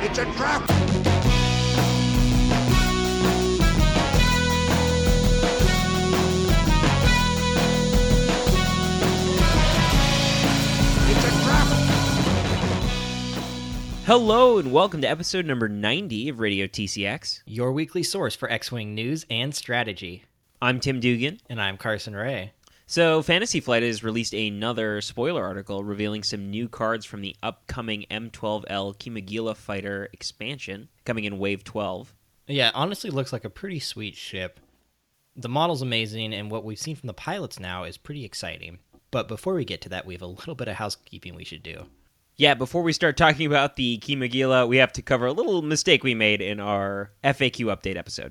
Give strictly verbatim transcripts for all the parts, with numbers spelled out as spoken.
It's a trap! It's a trap! Hello and welcome to episode number ninety of Radio T C X. Your weekly source for X-Wing news and strategy. I'm Tim Dugan. And I'm Carson Ray. So, Fantasy Flight has released another spoiler article revealing some new cards from the upcoming M twelve L Kimagila Fighter expansion, coming in Wave twelve. Yeah, it honestly looks like a pretty sweet ship. The model's amazing, and what we've seen from the pilots now is pretty exciting. But before we get to that, we have a little bit of housekeeping we should do. Yeah, before we start talking about the Kimagila, we have to cover a little mistake we made in our F A Q update episode.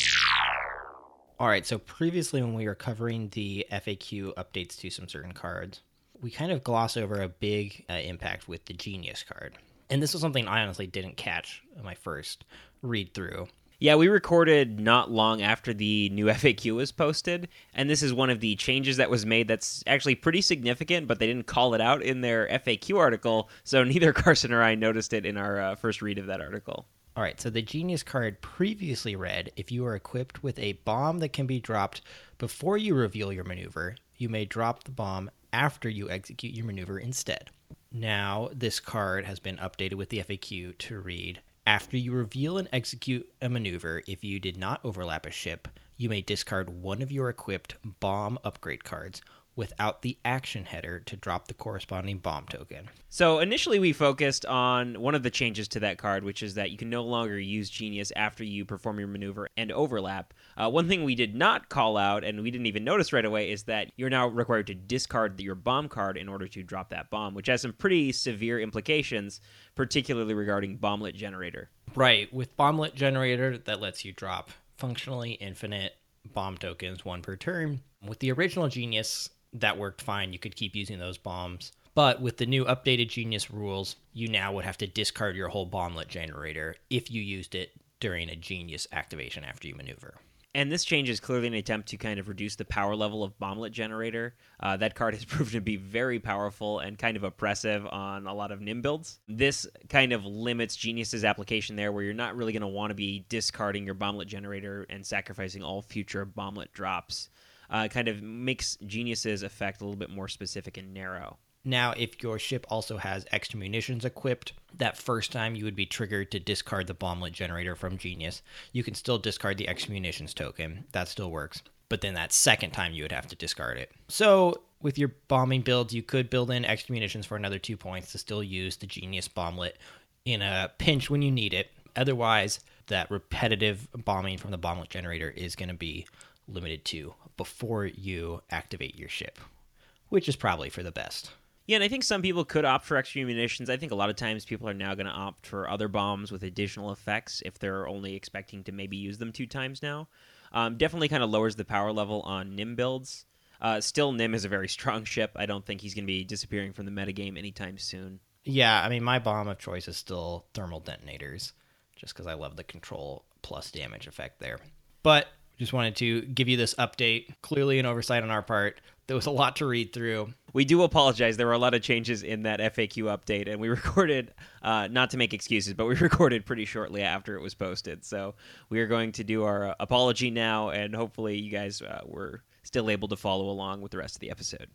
All right, so previously when we were covering the F A Q updates to some certain cards, we kind of gloss over a big uh, impact with the Genius card. And this was something I honestly didn't catch in my first read through. Yeah, we recorded not long after the new F A Q was posted, and this is one of the changes that was made that's actually pretty significant, but they didn't call it out in their F A Q article, so neither Carson or I noticed it in our uh, first read of that article. All right, so the Genius card previously read, if you are equipped with a bomb that can be dropped before you reveal your maneuver, you may drop the bomb after you execute your maneuver instead. Now, this card has been updated with the F A Q to read, after you reveal and execute a maneuver, if you did not overlap a ship, you may discard one of your equipped bomb upgrade cards without the action header to drop the corresponding bomb token. So initially we focused on one of the changes to that card, which is that you can no longer use Genius after you perform your maneuver and overlap. Uh, one thing we did not call out, and we didn't even notice right away, is that you're now required to discard your bomb card in order to drop that bomb, which has some pretty severe implications, particularly regarding Bomblet Generator. Right, with Bomblet Generator, that lets you drop functionally infinite bomb tokens, one per turn. With the original Genius, that worked fine. You could keep using those bombs. But with the new updated Genius rules, you now would have to discard your whole Bomblet Generator if you used it during a Genius activation after you maneuver. And this change is clearly an attempt to kind of reduce the power level of Bomblet Generator. Uh, that card has proven to be very powerful and kind of oppressive on a lot of Nim builds. This kind of limits Genius's application there, where you're not really going to want to be discarding your Bomblet Generator and sacrificing all future Bomblet drops. Uh, kind of makes Genius's effect a little bit more specific and narrow. Now, if your ship also has extra munitions equipped, that first time you would be triggered to discard the Bomblet Generator from Genius. You can still discard the extra munitions token. That still works. But then that second time you would have to discard it. So with your bombing builds, you could build in extra munitions for another two points to still use the Genius Bomblet in a pinch when you need it. Otherwise, that repetitive bombing from the Bomblet Generator is going to be limited to before you activate your ship, which is probably for the best. Yeah, and I think some people could opt for extra munitions. I think a lot of times people are now going to opt for other bombs with additional effects if they're only expecting to maybe use them two times now. Um, definitely kind of lowers the power level on Nim builds. Uh, still, Nim is a very strong ship. I don't think he's going to be disappearing from the metagame anytime soon. Yeah, I mean, my bomb of choice is still thermal detonators, just because I love the control plus damage effect there. But just wanted to give you this update. Clearly an oversight on our part. There was a lot to read through. We do apologize. There were a lot of changes in that F A Q update, and we recorded, uh, not to make excuses, but we recorded pretty shortly after it was posted. So we are going to do our uh, apology now, and hopefully you guys uh, were still able to follow along with the rest of the episode.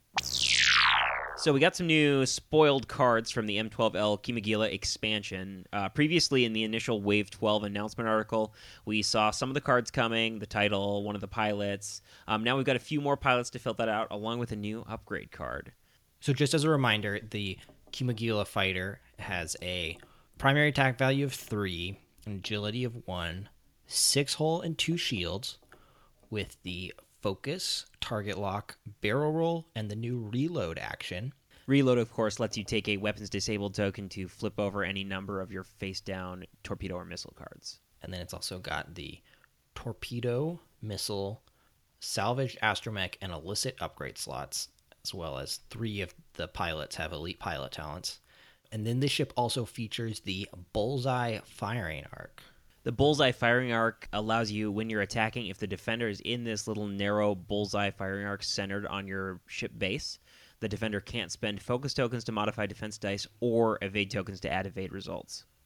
So we got some new spoiled cards from the M twelve L Kimagila expansion. Uh, previously in the initial Wave twelve announcement article, we saw some of the cards coming, the title, one of the pilots. Um, now we've got a few more pilots to fill that out, along with a new upgrade card. So just as a reminder, the Kimagila Fighter has a primary attack value of three, an agility of one, six hull and two shields, with the focus, target lock, barrel roll, and the new reload action. Reload, of course, lets you take a weapons disabled token to flip over any number of your face-down torpedo or missile cards. And then it's also got the torpedo, missile, salvage, astromech, and illicit upgrade slots, as well as three of the pilots have elite pilot talents. And then this ship also features the Bullseye firing arc. The Bullseye firing arc allows you, when you're attacking, if the defender is in this little narrow Bullseye firing arc centered on your ship base, the defender can't spend focus tokens to modify defense dice or evade tokens to add evade results.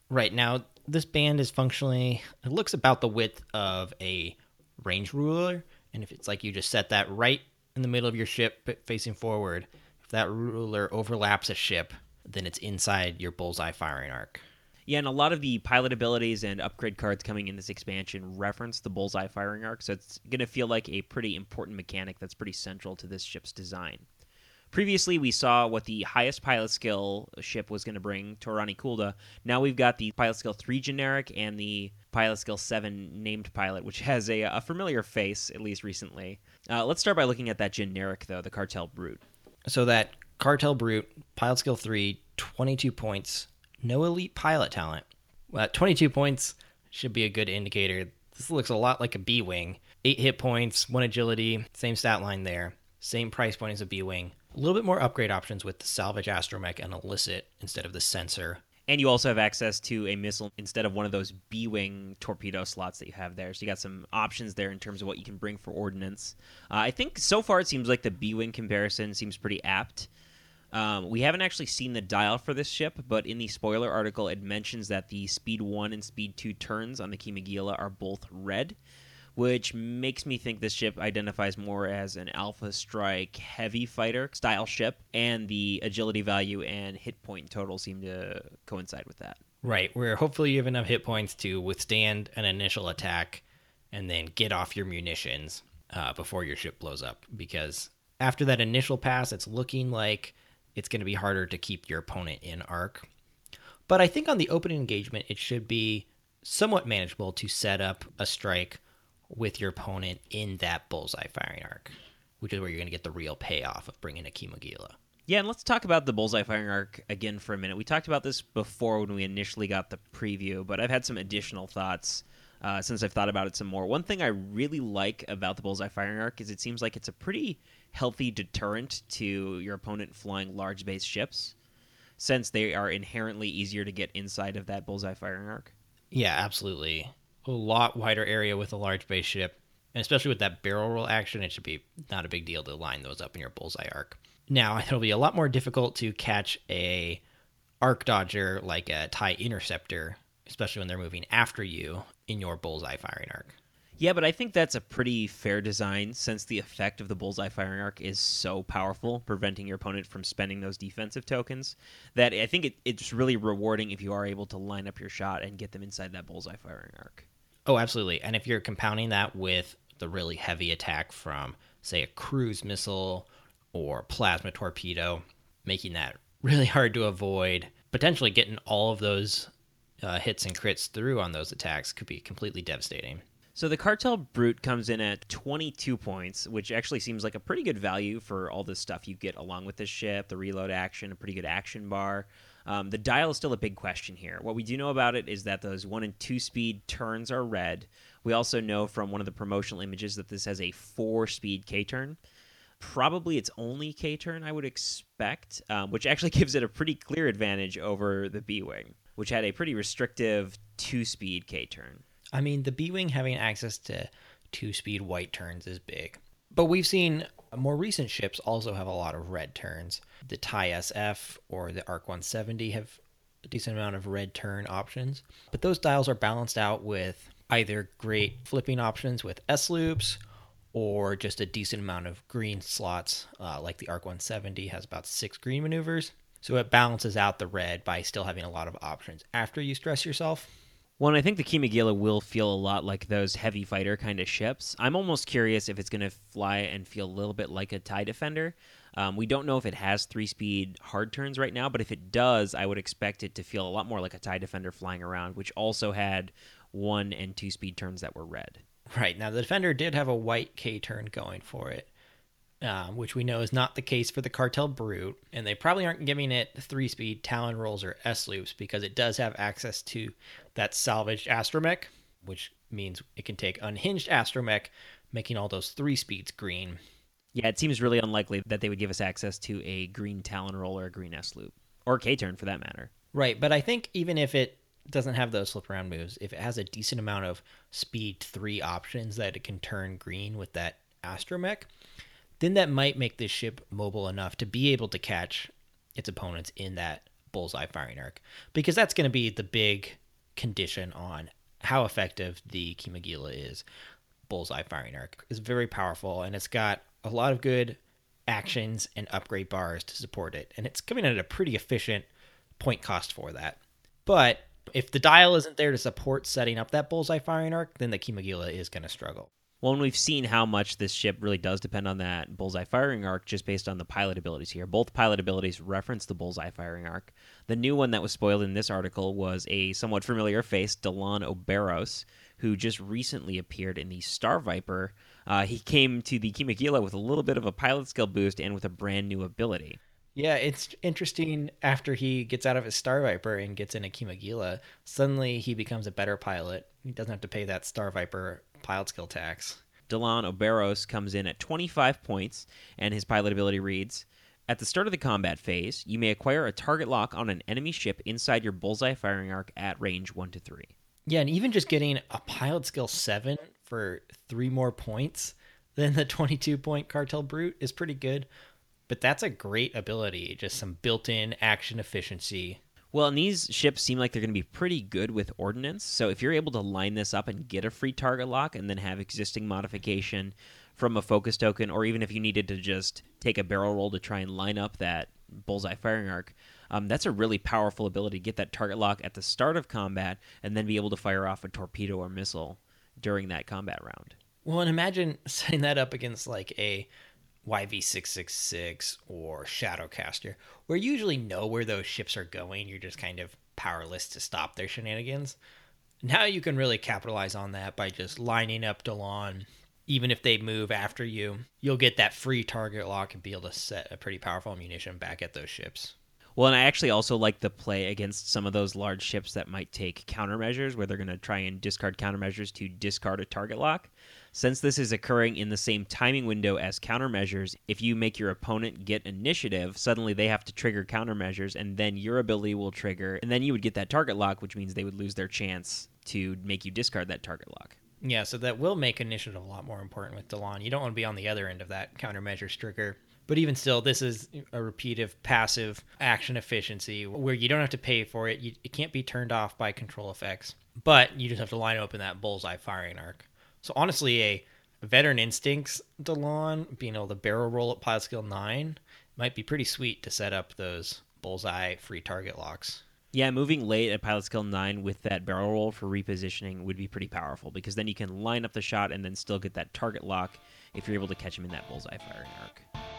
Right now, this band is functionally, it looks about the width of a range ruler. And if it's like you just set that right in the middle of your ship facing forward, if that ruler overlaps a ship, then it's inside your bullseye firing arc. Yeah, and a lot of the pilot abilities and upgrade cards coming in this expansion reference the bullseye firing arc, so it's going to feel like a pretty important mechanic that's pretty central to this ship's design. Previously, we saw what the highest pilot skill ship was going to bring, Torani Kulda. Now we've got the pilot skill three generic and the pilot skill seven named pilot, which has a, a familiar face, at least recently. Uh, let's start by looking at that generic, though, the Cartel Brute. So that Cartel Brute, pilot skill three, twenty-two points, no elite pilot talent. Well, twenty-two points should be a good indicator. This looks a lot like a B-Wing. eight hit points, one agility, same stat line there. Same price point as a B-Wing. A little bit more upgrade options with the Salvage Astromech and Illicit instead of the Sensor. And you also have access to a missile instead of one of those B-Wing torpedo slots that you have there. So you got some options there in terms of what you can bring for ordnance. Uh, I think so far it seems like the B-Wing comparison seems pretty apt. Um, we haven't actually seen the dial for this ship, but in the spoiler article it mentions that the Speed one and Speed two turns on the Kimagila are both red, which makes me think this ship identifies more as an Alpha Strike heavy fighter style ship, and the agility value and hit point total seem to coincide with that. Right, where hopefully you have enough hit points to withstand an initial attack and then get off your munitions uh, before your ship blows up, because after that initial pass, it's looking like it's going to be harder to keep your opponent in arc. But I think on the opening engagement, it should be somewhat manageable to set up a strike with your opponent in that bullseye firing arc, which is where you're going to get the real payoff of bringing a Kimagila. Yeah, and let's talk about the bullseye firing arc again for a minute. We talked about this before when we initially got the preview, but I've had some additional thoughts uh, since I've thought about it some more. One thing I really like about the bullseye firing arc is it seems like it's a pretty healthy deterrent to your opponent flying large base ships, since they are inherently easier to get inside of that bullseye firing arc. Yeah, absolutely. A lot wider area with a large base ship, and especially with that barrel roll action, it should be not a big deal to line those up in your bullseye arc. Now, it'll be a lot more difficult to catch a arc dodger like a TIE Interceptor, especially when they're moving after you in your bullseye firing arc. Yeah, but I think that's a pretty fair design, since the effect of the bullseye firing arc is so powerful, preventing your opponent from spending those defensive tokens, that I think it, it's really rewarding if you are able to line up your shot and get them inside that bullseye firing arc. Oh, absolutely. And if you're compounding that with the really heavy attack from, say, a cruise missile or plasma torpedo, making that really hard to avoid, potentially getting all of those uh, hits and crits through on those attacks could be completely devastating. So the Cartel Brute comes in at twenty-two points, which actually seems like a pretty good value for all the stuff you get along with this ship, the reload action, a pretty good action bar. Um, the dial is still a big question here. What we do know about it is that those one and two speed turns are red. We also know from one of the promotional images that this has a four speed K-turn. Probably its only K-turn, I would expect, um, which actually gives it a pretty clear advantage over the B-Wing, which had a pretty restrictive two speed K-turn. I mean, the B-Wing having access to two speed white turns is big. But we've seen more recent ships also have a lot of red turns. The TIE S F or the ARC one seventy have a decent amount of red turn options. But those dials are balanced out with either great flipping options with S-loops or just a decent amount of green slots, uh, like the ARC one seventy has about six green maneuvers. So it balances out the red by still having a lot of options after you stress yourself. Well, and I think the Kimagila will feel a lot like those heavy fighter kind of ships. I'm almost curious if it's going to fly and feel a little bit like a TIE Defender. Um, we don't know if it has three-speed hard turns right now, but if it does, I would expect it to feel a lot more like a TIE Defender flying around, which also had one- and two-speed turns that were red. Right. Now, the Defender did have a white K-turn going for it, um, which we know is not the case for the Cartel Brute, and they probably aren't giving it three-speed Talon rolls or S-loops because it does have access to that salvaged astromech, which means it can take unhinged astromech, making all those three speeds green. Yeah, it seems really unlikely that they would give us access to a green Talon roll or a green S-loop, or K-turn for that matter. Right, but I think even if it doesn't have those flip around moves, if it has a decent amount of speed three options that it can turn green with that astromech, then that might make this ship mobile enough to be able to catch its opponents in that bullseye firing arc, because that's going to be the big condition on how effective the Kimagila is. Bullseye Firing Arc is very powerful, and it's got a lot of good actions and upgrade bars to support it, and it's coming at a pretty efficient point cost for that. But if the dial isn't there to support setting up that Bullseye Firing Arc, then the Kimagila is going to struggle. Well, and we've seen how much this ship really does depend on that Bullseye Firing Arc just based on the pilot abilities here. Both pilot abilities reference the Bullseye Firing Arc. The new one that was spoiled in this article was a somewhat familiar face, Delon Oberos, who just recently appeared in the Star Viper. Uh, he came to the Kimagila with a little bit of a pilot skill boost and with a brand new ability. Yeah, it's interesting after he gets out of his Star Viper and gets in a Kimagila, suddenly he becomes a better pilot. He doesn't have to pay that Star Viper pilot skill tax. Delon Oberos comes in at twenty-five points, and his pilot ability reads, at the start of the combat phase, you may acquire a target lock on an enemy ship inside your Bullseye Firing Arc at range one to three. Yeah, and even just getting a pilot skill seven for three more points than the twenty-two point Cartel Brute is pretty good. But that's a great ability, just some built-in action efficiency. Well, and these ships seem like they're going to be pretty good with ordnance, so if you're able to line this up and get a free target lock and then have existing modification from a focus token, or even if you needed to just take a barrel roll to try and line up that Bullseye Firing Arc, um, that's a really powerful ability to get that target lock at the start of combat and then be able to fire off a torpedo or missile during that combat round. Well, and imagine setting that up against like a Y V six six six or Shadowcaster, where you usually know where those ships are going. You're just kind of powerless to stop their shenanigans. Now you can really capitalize on that by just lining up Delon. Even if they move after you, you'll get that free target lock and be able to set a pretty powerful ammunition back at those ships. Well, and I actually also like the play against some of those large ships that might take countermeasures, where they're going to try and discard countermeasures to discard a target lock. Since this is occurring in the same timing window as countermeasures, if you make your opponent get initiative, suddenly they have to trigger countermeasures, and then your ability will trigger, and then you would get that target lock, which means they would lose their chance to make you discard that target lock. Yeah, so that will make initiative a lot more important with Delon. You don't want to be on the other end of that countermeasures trigger. But even still, this is a repeative, passive action efficiency where you don't have to pay for it. You, it can't be turned off by control effects. But you just have to line up in that Bullseye Firing Arc. So honestly, a Veteran Instincts Delon, being able to barrel roll at pilot skill nine, might be pretty sweet to set up those Bullseye free target locks. Yeah, moving late at pilot skill nine with that barrel roll for repositioning would be pretty powerful, because then you can line up the shot and then still get that target lock if you're able to catch him in that Bullseye Firing Arc.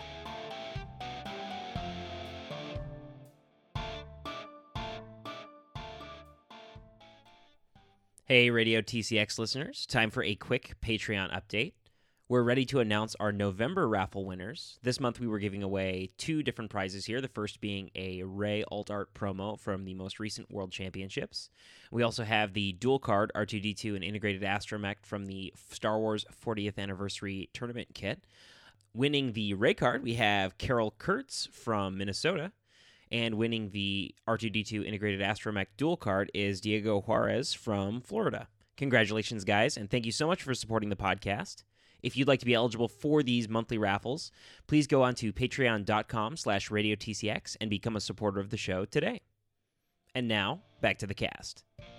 Hey, Radio T C X listeners. Time for a quick Patreon update. We're ready to announce our November raffle winners. This month we were giving away two different prizes here, the first being a Rey Alt Art promo from the most recent World Championships. We also have the dual card R two D two and integrated astromech from the Star Wars fortieth Anniversary Tournament kit. Winning the Rey card, we have Carol Kurtz from Minnesota. And winning the R two D two integrated astromech dual card is Diego Juarez from Florida. Congratulations, guys, and thank you so much for supporting the podcast. If you'd like to be eligible for these monthly raffles, please go on to patreon.com slash radiotcx and become a supporter of the show today. And now, back to the cast.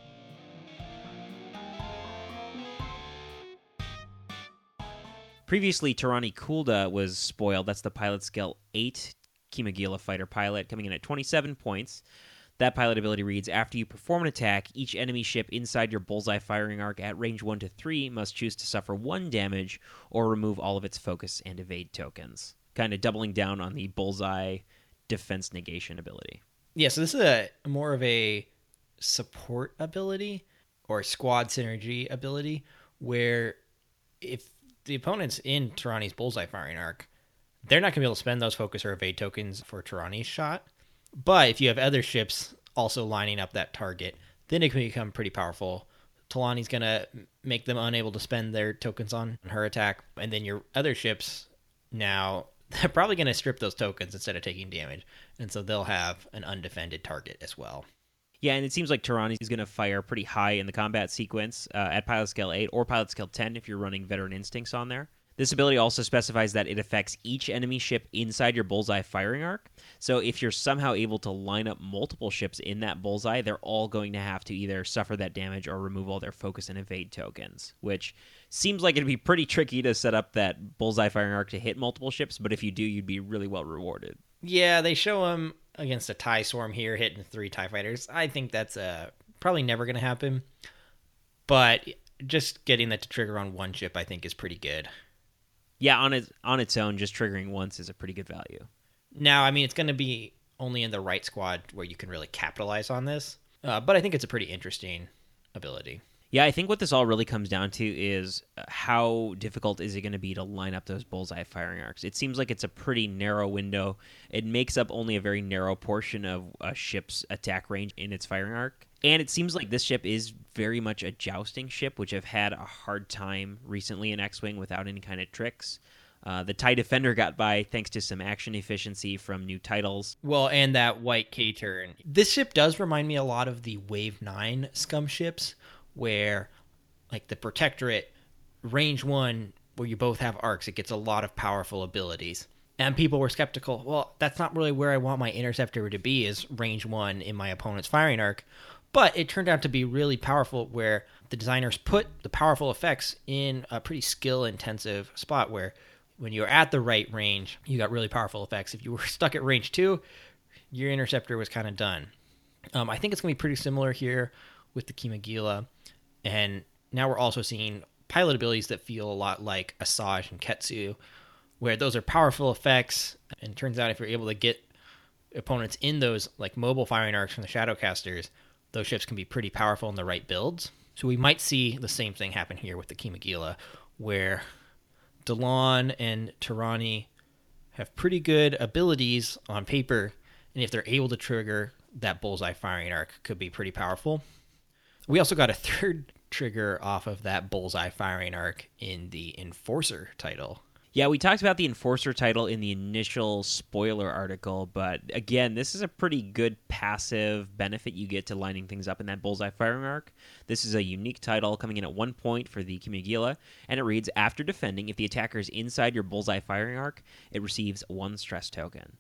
Previously, Tarani Kulda was spoiled. That's the pilot skill eight Kimagila fighter pilot, coming in at twenty-seven points. That pilot ability reads, after you perform an attack, each enemy ship inside your Bullseye Firing Arc at range one to three must choose to suffer one damage or remove all of its focus and evade tokens. Kind of doubling down on the Bullseye defense negation ability. Yeah, so this is a more of a support ability or squad synergy ability where if the opponent's in Tarani's Bullseye Firing Arc, they're not going to be able to spend those focus or evade tokens for Tarani's shot. But if you have other ships also lining up that target, then it can become pretty powerful. Talani's going to make them unable to spend their tokens on her attack. And then your other ships now, they're probably going to strip those tokens instead of taking damage. And so they'll have an undefended target as well. Yeah, and it seems like Tarani is going to fire pretty high in the combat sequence uh, at pilot scale eight or pilot scale ten if you're running Veteran Instincts on there. This ability also specifies that it affects each enemy ship inside your bullseye firing arc. So if you're somehow able to line up multiple ships in that bullseye, they're all going to have to either suffer that damage or remove all their focus and evade tokens, which seems like it'd be pretty tricky to set up that bullseye firing arc to hit multiple ships, but if you do, you'd be really well rewarded. Yeah, they show him against a TIE Swarm here, hitting three TIE Fighters. I think that's uh, probably never going to happen, but just getting that to trigger on one ship, I think, is pretty good. Yeah, on its on its own, just triggering once is a pretty good value. Now, I mean, it's going to be only in the right squad where you can really capitalize on this, uh, but I think it's a pretty interesting ability. Yeah, I think what this all really comes down to is how difficult is it going to be to line up those bullseye firing arcs. It seems like it's a pretty narrow window. It makes up only a very narrow portion of a ship's attack range in its firing arc. And it seems like this ship is very much a jousting ship, which have had a hard time recently in X-Wing without any kind of tricks. Uh, the TIE Defender got by thanks to some action efficiency from new titles. Well, and that white K-turn. This ship does remind me a lot of the Wave nine scum ships, where, like, the Protectorate, range one, where you both have arcs, it gets a lot of powerful abilities. And people were skeptical, well, that's not really where I want my Interceptor to be, is range one in my opponent's firing arc. But it turned out to be really powerful, where the designers put the powerful effects in a pretty skill-intensive spot, where when you're at the right range, you got really powerful effects. If you were stuck at range two, your Interceptor was kind of done. Um, I think it's going to be pretty similar here with the Kimagila. And now we're also seeing pilot abilities that feel a lot like Asajj and Ketsu, where those are powerful effects. And it turns out if you're able to get opponents in those like mobile firing arcs from the Shadowcasters, those ships can be pretty powerful in the right builds. So we might see the same thing happen here with the Kimagila, where Dallon and Tirani have pretty good abilities on paper, and if they're able to trigger that bullseye firing arc, could be pretty powerful. We also got a third trigger off of that bullseye firing arc in the Enforcer title. Yeah, we talked about the Enforcer title in the initial spoiler article, but again, this is a pretty good passive benefit you get to lining things up in that bullseye firing arc. This is a unique title coming in at one point for the Kimagila, and it reads, after defending, if the attacker is inside your bullseye firing arc, it receives one stress token.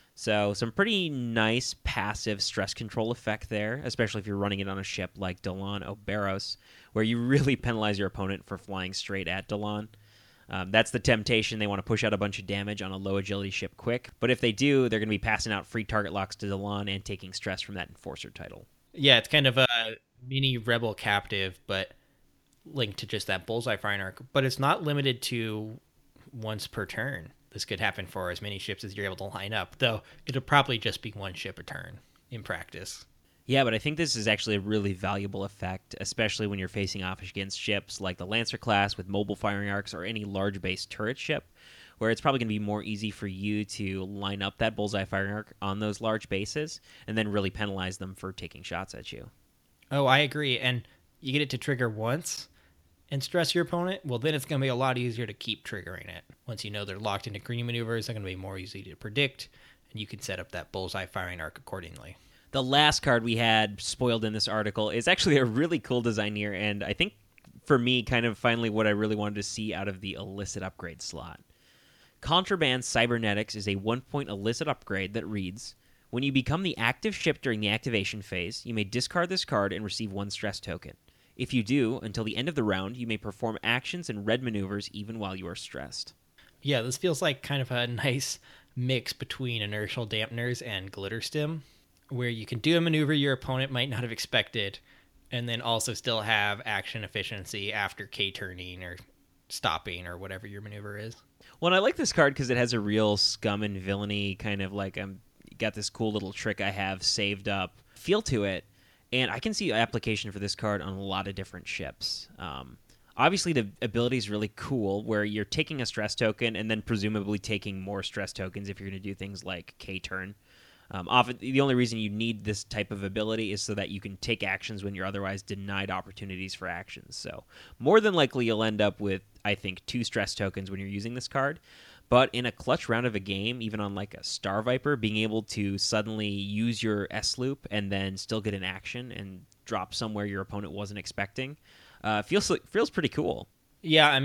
So some pretty nice passive stress control effect there, especially if you're running it on a ship like Dallon Oberos, where you really penalize your opponent for flying straight at Dallon. Um, that's the temptation. They want to push out a bunch of damage on a low agility ship quick. But if they do, they're going to be passing out free target locks to Dallon and taking stress from that Enforcer title. Yeah, it's kind of a mini Rebel captive, but linked to just that bullseye firing arc. But it's not limited to once per turn. This could happen for as many ships as you're able to line up, though it'll probably just be one ship a turn in practice. Yeah, but I think this is actually a really valuable effect, especially when you're facing off against ships like the Lancer class with mobile firing arcs or any large base turret ship, where it's probably going to be more easy for you to line up that bullseye firing arc on those large bases and then really penalize them for taking shots at you. Oh, I agree. And you get it to trigger once and stress your opponent, well, then it's going to be a lot easier to keep triggering it. Once you know they're locked into green maneuvers, they're going to be more easy to predict, and you can set up that bullseye firing arc accordingly. The last card we had spoiled in this article is actually a really cool design here, and I think for me, kind of finally what I really wanted to see out of the illicit upgrade slot. Contraband Cybernetics is a one-point illicit upgrade that reads, when you become the active ship during the activation phase, you may discard this card and receive one stress token. If you do, until the end of the round, you may perform actions and red maneuvers even while you are stressed. Yeah, this feels like kind of a nice mix between inertial dampeners and glitter stim, where you can do a maneuver your opponent might not have expected, and then also still have action efficiency after K-turning or stopping or whatever your maneuver is. Well, I like this card because it has a real scum and villainy kind of like, I'm got this cool little trick I have saved up feel to it, and I can see application for this card on a lot of different ships. Um, obviously, the ability is really cool, where you're taking a stress token and then presumably taking more stress tokens if you're going to do things like K-turn. Um, often, the only reason you need this type of ability is so that you can take actions when you're otherwise denied opportunities for actions. So more than likely you'll end up with, I think, two stress tokens when you're using this card. But in a clutch round of a game, even on like a Star Viper, being able to suddenly use your S-loop and then still get an action and drop somewhere your opponent wasn't expecting uh, feels feels pretty cool. Yeah, I mean,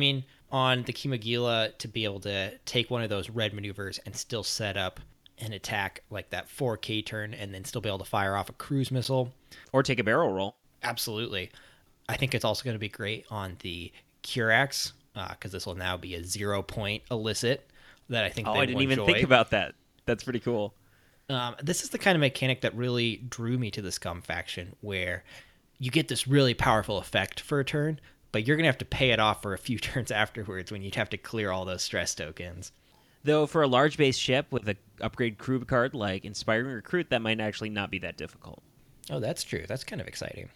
on the Kimagila to be able to take one of those red maneuvers and still set up an attack like that four K turn and then still be able to fire off a cruise missile. Or take a barrel roll. Absolutely. I think it's also going to be great on the Kirax, because uh, this will now be a zero-point illicit that I think oh, they I didn't will even enjoy. think about that. That's pretty cool. Um, this is the kind of mechanic that really drew me to the Scum faction, where you get this really powerful effect for a turn, but you're going to have to pay it off for a few turns afterwards when you'd have to clear all those stress tokens. Though for a large base ship with a upgrade crew card like Inspiring Recruit, that might actually not be that difficult. Oh, that's true. That's kind of exciting.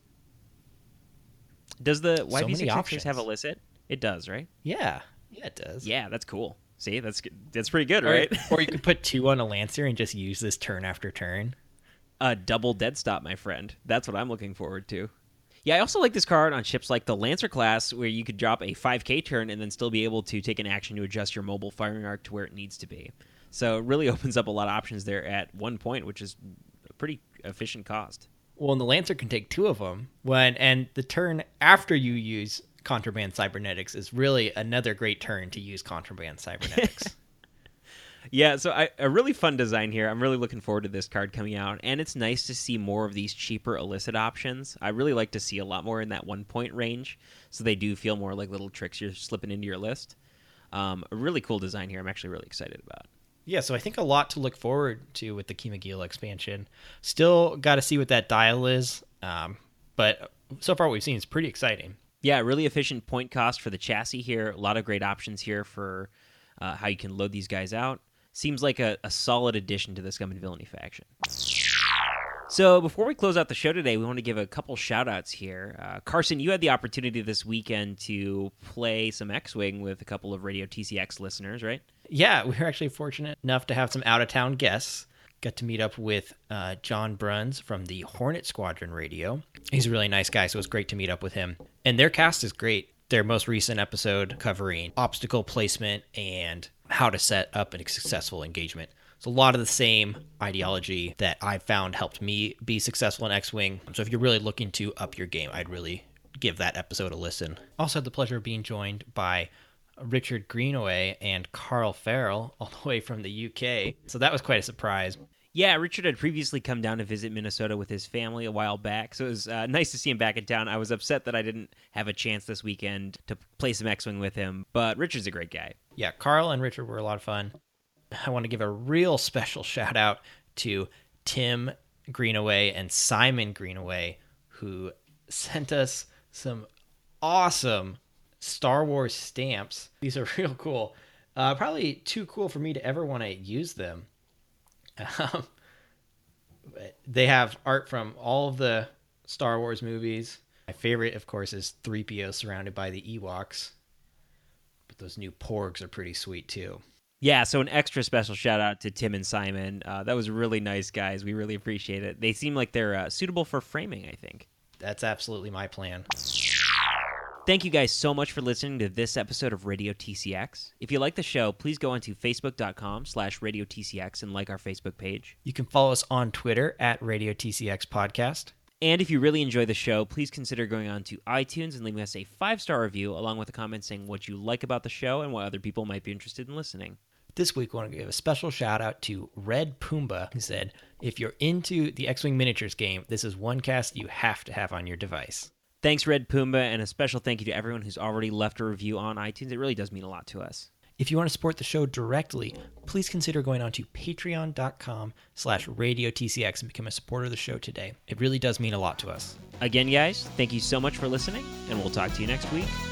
Does the Y B many six options. have illicit? It does, right? Yeah. Yeah, it does. Yeah, that's cool. See, that's that's pretty good, Or, right? or you can put two on a Lancer and just use this turn after turn. A double dead stop, my friend. That's what I'm looking forward to. Yeah, I also like this card on ships like the Lancer class, where you could drop a five K turn and then still be able to take an action to adjust your mobile firing arc to where it needs to be. So it really opens up a lot of options there at one point, which is a pretty efficient cost. Well, and the Lancer can take two of them. When and the turn after you use Contraband Cybernetics is really another great turn to use Contraband Cybernetics. Yeah, so I, a really fun design here. I'm really looking forward to this card coming out, and it's nice to see more of these cheaper illicit options. I really like to see a lot more in that one-point range, so they do feel more like little tricks you're slipping into your list. Um, a really cool design here. I'm actually really excited about. Yeah, so I think a lot to look forward to with the Kimagila expansion. Still got to see what that dial is, um, but so far what we've seen is pretty exciting. Yeah, really efficient point cost for the chassis here. A lot of great options here for uh, how you can load these guys out. Seems like a, a solid addition to the Scum and Villainy faction. So before we close out the show today, we want to give a couple shout-outs here. Uh, Carson, you had the opportunity this weekend to play some X-Wing with a couple of Radio T C X listeners, right? Yeah, we were actually fortunate enough to have some out-of-town guests. Got to meet up with uh, John Bruns from the Hornet Squadron Radio. He's a really nice guy, so it was great to meet up with him. And their cast is great. Their most recent episode covering obstacle placement and how to set up a successful engagement. So a lot of the same ideology that I found helped me be successful in X-Wing. So if you're really looking to up your game, I'd really give that episode a listen. Also had the pleasure of being joined by Richard Greenaway and Carl Farrell all the way from the U K. So that was quite a surprise. Yeah, Richard had previously come down to visit Minnesota with his family a while back, so it was uh, nice to see him back in town. I was upset that I didn't have a chance this weekend to play some X-Wing with him, but Richard's a great guy. Yeah, Carl and Richard were a lot of fun. I want to give a real special shout out to Tim Greenaway and Simon Greenaway, who sent us some awesome Star Wars stamps. These are real cool. Uh, probably too cool for me to ever want to use them. Um, they have art from all of the Star Wars movies. My favorite, of course, is three P O surrounded by the Ewoks. But those new Porgs are pretty sweet, too. Yeah, so an extra special shout out to Tim and Simon. Uh, that was really nice, guys. We really appreciate it. They seem like they're uh, suitable for framing, I think. That's absolutely my plan. Thank you guys so much for listening to this episode of Radio T C X. If you like the show, please go onto facebook.com slash Radio TCX and like our Facebook page. You can follow us on Twitter at Radio T C X Podcast. And if you really enjoy the show, please consider going on to iTunes and leaving us a five-star review along with a comment saying what you like about the show and what other people might be interested in listening. This week, I want to give a special shout out to Red Pumbaa, who said, if you're into the X-Wing Miniatures game, this is one cast you have to have on your device. Thanks, Red Pumbaa, and a special thank you to everyone who's already left a review on iTunes. It really does mean a lot to us. If you want to support the show directly, please consider going on to patreon.com slash Radio TCX and become a supporter of the show today. It really does mean a lot to us. Again, guys, thank you so much for listening, and we'll talk to you next week.